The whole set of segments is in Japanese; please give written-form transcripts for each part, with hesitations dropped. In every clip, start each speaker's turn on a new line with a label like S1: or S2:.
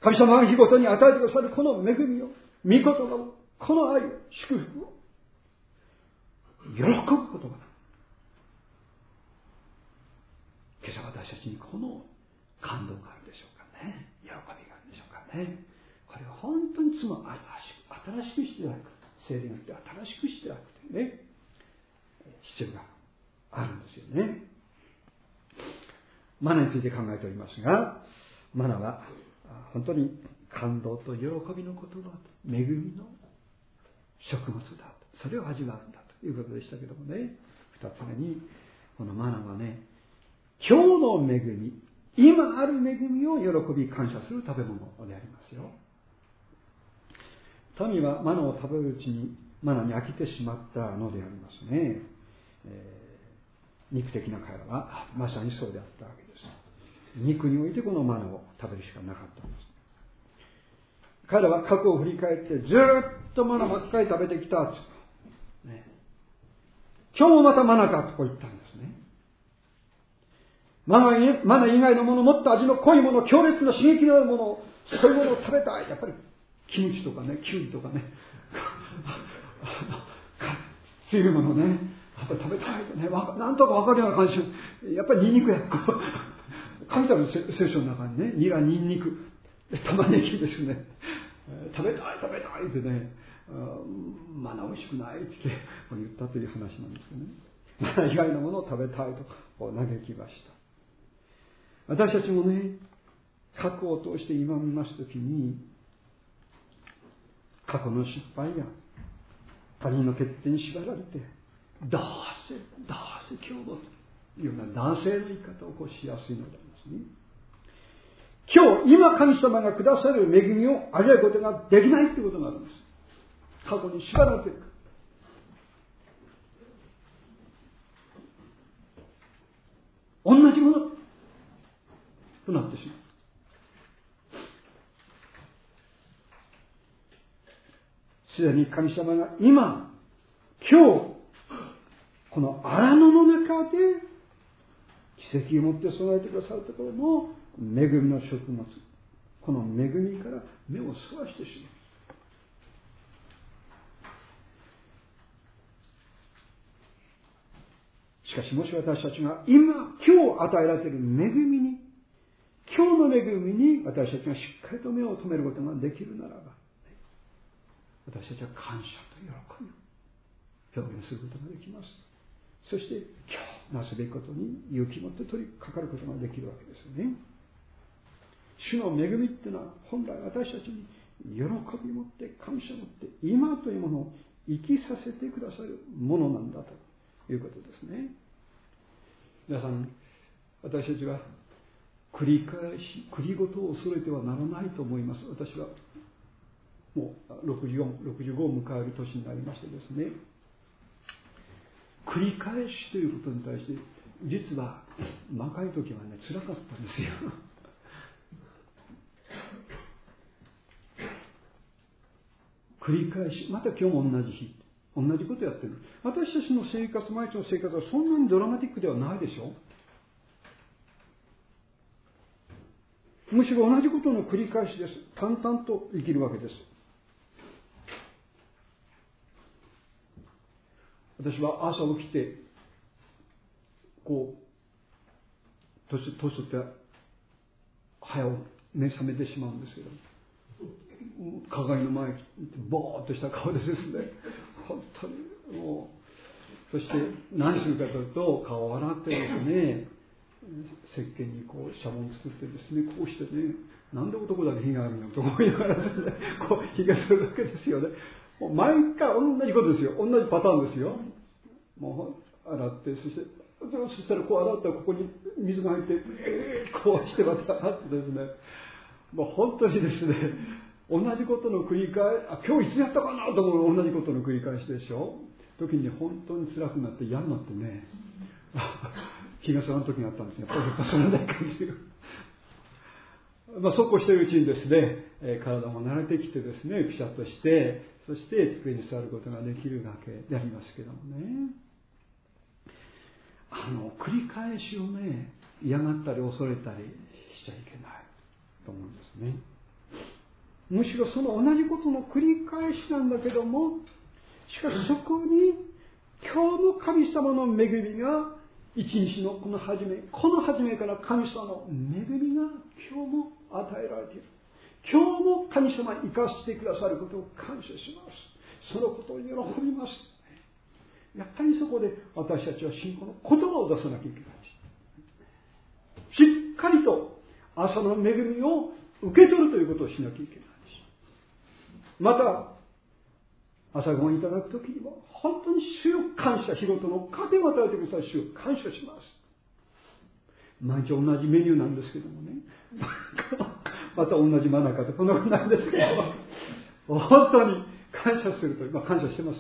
S1: 神様が日ごとに与えてくださるこの恵みを、御言葉を、この愛を、祝福を、喜ぶことが、今朝私たちにこの感動があるでしょうかね。喜びがあるでしょうかね。これは本当に新しくしていただく。聖霊によって新しくしていただくというね、必要があるんですよね。マナについて考えておりますが、マナは本当に感動と喜びの言葉と恵みの食物だと、それを味わうんだということでしたけどもね、二つ目にこのマナはね、今日の恵み、今ある恵みを喜び感謝する食べ物でありますよ。民はマナを食べるうちにマナに飽きてしまったのでありますね。肉的な彼らはまさにそうであったわけです。肉においてこのマナを食べるしかなかったんです。彼らは過去を振り返ってずっとマナばっかり食べてきた、ね、今日もまたマナかとこう言ったんですね。マナ以外のもの、もっと味の濃いもの、強烈な刺激のあるもの、そういうものを食べたい。やっぱりキムチとかね、キュウリとかね、そういうものね、やっぱり食べたいとね、なんとかわかるような感じ。やっぱりニンニクや、書いてある聖書の中にね、ニラ、ニンニク、玉ねぎですね、食べたいってね、マナ美味しくないって言ったという話なんですよね。マナ以外のものを食べたいと嘆きました。私たちもね、過去を通して今見ますときに、過去の失敗や他人の欠点に縛られて、どうせ今日もというような男性の言い方を起こしやすいのでありますね。今神様がくださる恵みを味わうことができないということがあるんです。過去に縛られている。同じものとなってしまう。すでに神様が今日この荒野の中で奇跡を持って備えてくださるところの恵みの食物、この恵みから目をそらしてしまう。しかしもし私たちが今日与えられている恵みに、今日の恵みに私たちがしっかりと目を留めることができるならば、私たちは感謝と喜びを表現することができます。そして今日なすべきことに勇気を持って取り掛かることができるわけですよね。主の恵みっていうのは本来私たちに喜びを持って感謝を持って今というものを生きさせてくださるものなんだということですね。皆さん、私たちは繰りごとを恐れてはならないと思います。私はもう64、65を迎える年になりましてですね、繰り返しということに対して実は若い時はね辛かったんですよ。繰り返し、また今日も同じ日、同じことやってる。私たちの生活、毎日の生活はそんなにドラマティックではないでしょ。むしろ同じことの繰り返しです。淡々と生きるわけです。私は朝起きてこう年取って早う目覚めてしまうんですけど、鏡の前にボーっとした顔でですね、本当にもう、そして何するかというと顔を洗ってですね、石鹸にこうシャボン作ってですね、こうしてね、なんで男だけ火があるのと思いながらですね、こう火がするわけですよね。もう毎回同じことですよ。同じパターンですよ。もう洗って、そしたらこう洗ったらここに水が入って、こうしてまた洗ってですね、もう本当にですね、同じことの繰り返し、今日いつやったかなと思う同じことの繰り返しでしょ。時に本当に辛くなって嫌になってね、気が済まん時があったんですよ。やっぱりそれだけ感じる。そうこうしているうちにですね、体も慣れてきてですね、ピシャッとして、そして机に座ることができるわけでありますけどもね。繰り返しをね、嫌がったり恐れたりしちゃいけないと思うんですね。 むしろその同じことの繰り返しなんだけども、しかしそこに今日も神様の恵みが一日のこの初めから神様の恵みが今日も与えられている。今日も神様に生かしてくださることを感謝します。そのことを喜びます。やっぱりそこで私たちは信仰の言葉を出さなきゃいけないし、しっかりと朝の恵みを受け取るということをしなきゃいけないし、また朝ごはんいただくときにも本当に主を感謝、日ごとの糧を与えてくださる主を感謝します。毎日同じメニューなんですけどもね、また同じマナーかとこんなことなんですけど、本当に感謝すると、感謝してます。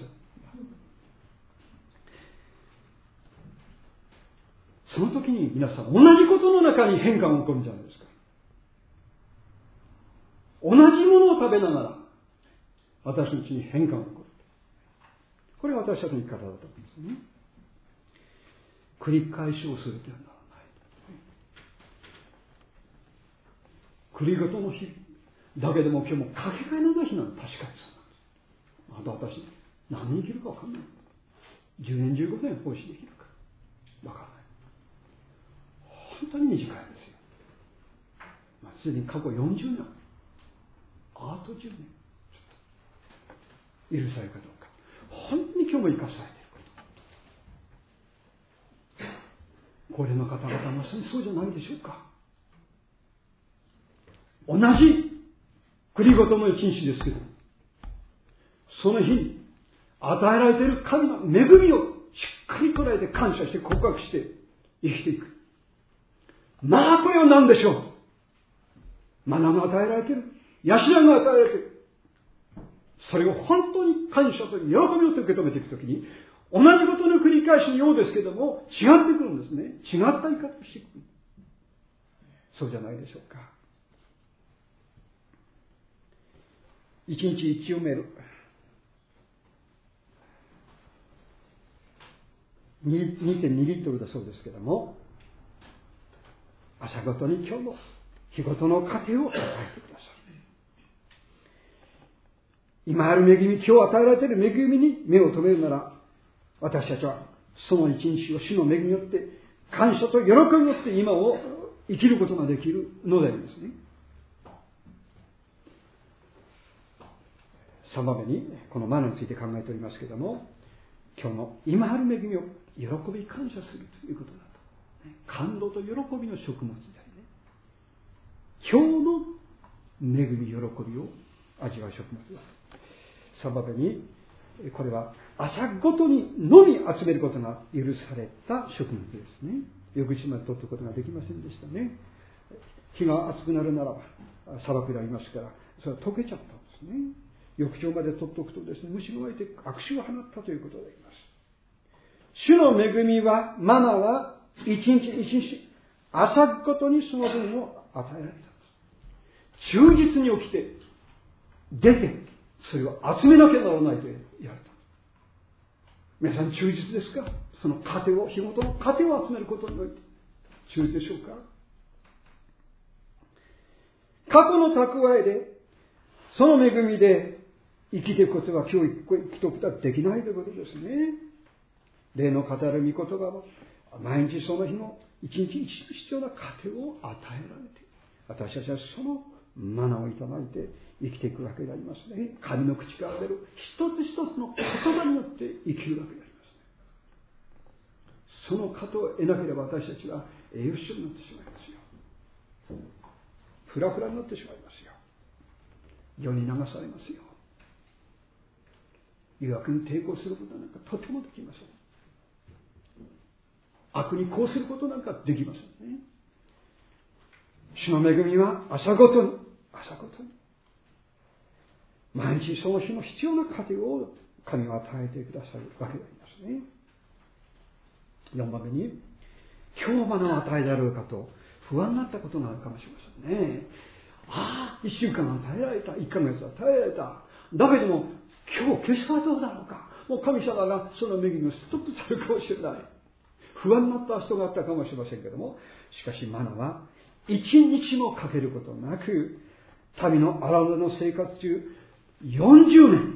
S1: その時に皆さん同じことの中に変化が起こるんじゃないですか。同じものを食べながら私のうちに変化が起こる。これが私たちの生き方だと思うんですね。繰り返しをするというのはならない。繰りごとの日だけでも今日もかけがえのない日なのは確かにそうなんです。また私何年生きるか分かんない。10年15年奉仕できるか分からない。本当に短いですよ。すでに過去40年、あと10年許されるかどうか、本当に今日も生かされていること、これの方々はまさにそうじゃないでしょうか。同じ繰りごとの一日ですけど、その日に与えられている神の恵みをしっかり捉えて感謝して告白して生きていく。まあこれは何でしょう。マナが与えられている、養いが与えられている。それを本当に感謝と喜びを受け止めていくときに、同じことの繰り返しのようですけども違ってくるんですね。違った言い方をしてくる。そうじゃないでしょうか。一日一読める 2.2 リットルだそうですけども、朝ごとに今日も日ごとの糧を与えてください。今ある恵み、今日与えられている恵みに目を留めるなら、私たちはその一日を主の恵みによって感謝と喜びによって今を生きることができるのでありますね。3番目にこのマナについて考えておりますけれども、今日の今ある恵みを喜び感謝するということだと。感動と喜びの食物でありね、今日の恵み喜びを味わう食物だと。3番目にこれは朝ごとにのみ集めることが許された食物ですね。翌日まで取ることができませんでしたね。日が暑くなるならば砂漠でありますから、それは溶けちゃったんですね。翌朝まで取っておくとですね、虫が湧いて悪臭を放ったということであります。主の恵みは、マナは一日一日朝ごとにその分を与えられたんです。忠実に起きて出てそれを集めなきゃならないと言われた。皆さん忠実ですか？その糧を、日ごとの糧を集めることにおいて忠実でしょうか？過去の蓄えでその恵みで生きていくことは今日生きておくことはできないということですね。霊の語る御言葉は毎日その日の一日一日必要な糧を与えられて、私たちはそのマナをいただいて生きていくわけでありますね。神の口から出る一つ一つの言葉によって生きるわけでありますね。その糧を得なければ私たちは栄養失になってしまいますよ。フラフラになってしまいますよ。世に流されますよ。誘惑に抵抗することなんかとてもできません。悪にこうすることなんかできませんね。主の恵みは朝ごとに毎日その日の必要な糧を神が与えてくださるわけでありますね。4番目に、今日マナを与えられるかと不安になったことがあるかもしれませんね。1週間与えられた、1ヶ月与えられた、だけども今日はどうだろうか、もう神様がその恵みをストップされるかもしれない。不安になった人があったかもしれませんけども、しかしマナは一日もかけることなく民の荒野の生活中40年